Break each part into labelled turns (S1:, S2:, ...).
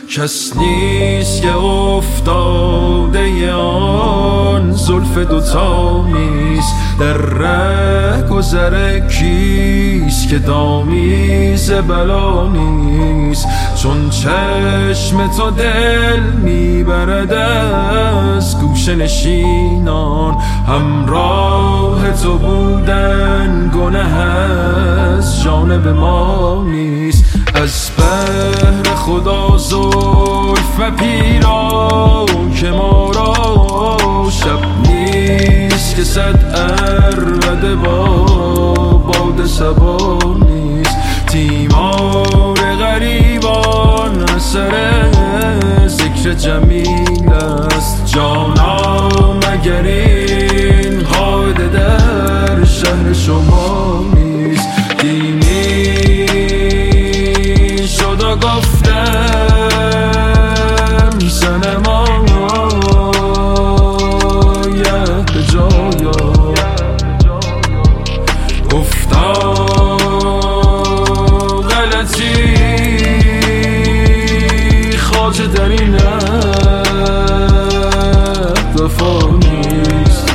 S1: کس نیست که افتاده آن زلف دوتا نیست، در ره گذر کیست که دامیز بلا نیست. چون چشم تو دل میبرد از گوشه نشینان، همراه تو بودن گناه از جانب ما نیست. از بهر خدا زلف پیرا که ما را شب نیست که صد عربده با باد صبا نیست. تیمار غریبان اثر ذکر جمیل است، جانا مگر این قاعده در شهر شما نیست. دینی شد و گفتم صنما یه به جایا گفتا غلطی خواجه در این وفا نیست.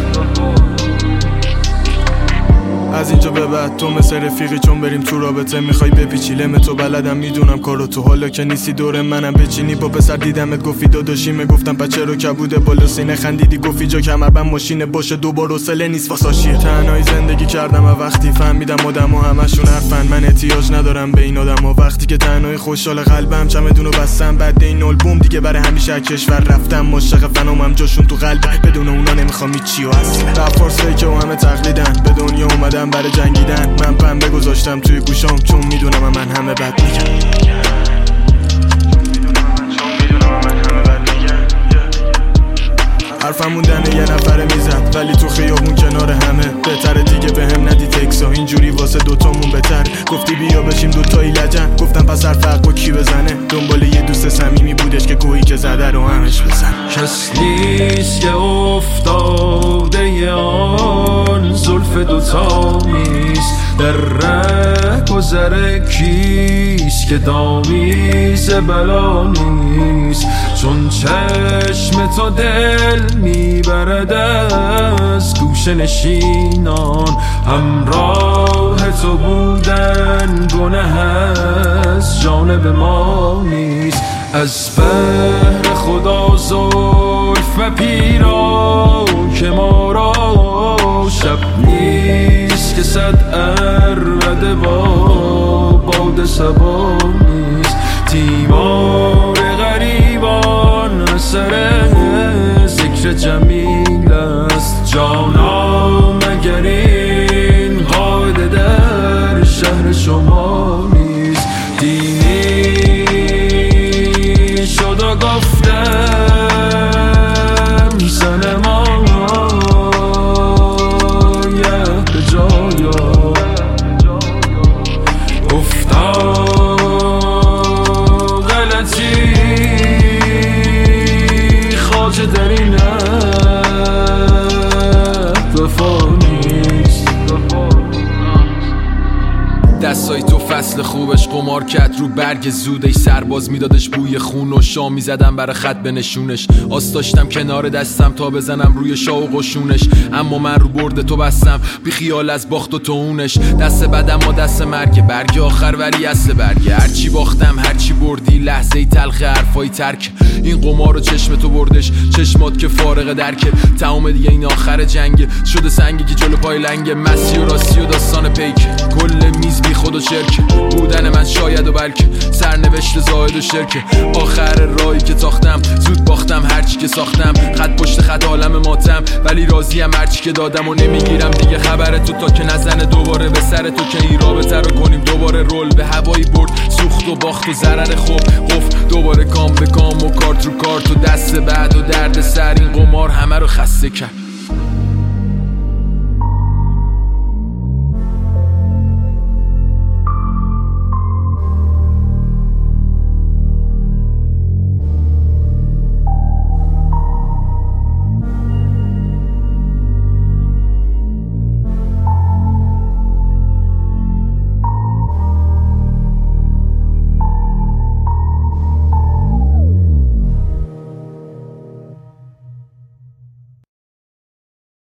S2: از اینجا به بعد تو مثل رفیقی چون بریم تو رابطه میخوای بپیچی لم تو بلدم میدونم کارو تو، حالا که نیستی دور منم بچینی. با پسر دیدمت گفتی داداشیمه، گفتم بچه رو کبوده بالا سینه، خندیدی گفتی جا کمربند ماشینه باشه دوبار حوصله نیست واساشیه. تنهایی زندگی کردم و وقتی فهمیدم آدما همشون حرفن، من احتیاج ندارم به این آدما. وقتی که تنهایی خوشحال قلبم چمدونو بستم، بعد این آلبوم دیگه برای همیشه از کشور رفتم. عاشق فنومم جاشون تو قلبم، بدون اونا نمیخوام هیچی و اصلا. رپ فارسی که همه تقلیدن، به دنیا اومدم برای جنگیدن. من پنبه گذاشتم توی گوشام چون میدونم من همه بد میگن. حرفم موندنه یه نفره میزد ولی تو خیابون کنار همه بهتره دیگه به هم ندی تکسا، اینجوری واسه دوتامون بهتر. گفتی بیا بشیم دوتایی لجن، گفتم پس حرف با کی بزنه، دنبال یه دوست صمیمی بودش که گویی که زده رو همش بزن.
S1: کس نیست که افتاده آن زلف دوتا نیست، در ره گذر کیست که دامیز بلا نیست. چون چشم تو دل میبرد از گوشه نشینان، همراه تو بودن گناه از جانب ما نیست. از بهر خدا زلف پیرا که ما را شب نیست که صد عربده با باد صبا نیست. تیمار غریبان اثر ذکر جمیل است، جانا مگر این قاعده در شهر شما نیست. دینی شد و گفتم صنما یه به جایا گفتا غلطی خواجه در این وفا نیست.
S3: دستای تو فصل خوبش قمار کرد رو برگ زود، ای سرباز میدادش بوی خون و شام میزدم برای خط به نشونش. آس داشتم کنار دستم تا بزنم روی شا و قشونش، اما من رو برد تو بستم بی خیال از باخت و تونش. دست بدم ما دست مرگ، برگ آخر ولی اصل برگه. هرچی باختم هرچی بردی، لحظه ای تلخ حرفای ترک. این قمار رو چشم تو بردش، چشمات که فارغ درکه. تمام دیگه این آخر جنگه، شده سنگی که جلو پای لنگه. مسی و راستی و داستان پیک، کل میز بی خود و شرک. بودن من شاید و بلکه سرنوشت زاهد و شرکه. آخر راهی که تاختم زود باختم هرچی که ساختم، خط پشت خط عالم ماتم ولی راضیم هرچی که دادم و نمیگیرم دیگه خبر تو تا که نزنه دوباره به سر تو که این رابطه رو کنیم دوباره. رول به هوایی برد سوخت و باخت و ضرر خوب قف، دوباره کام به کام و کارت رو کارت و دست بعد و درد سر. این قمار همه رو خسته کرد.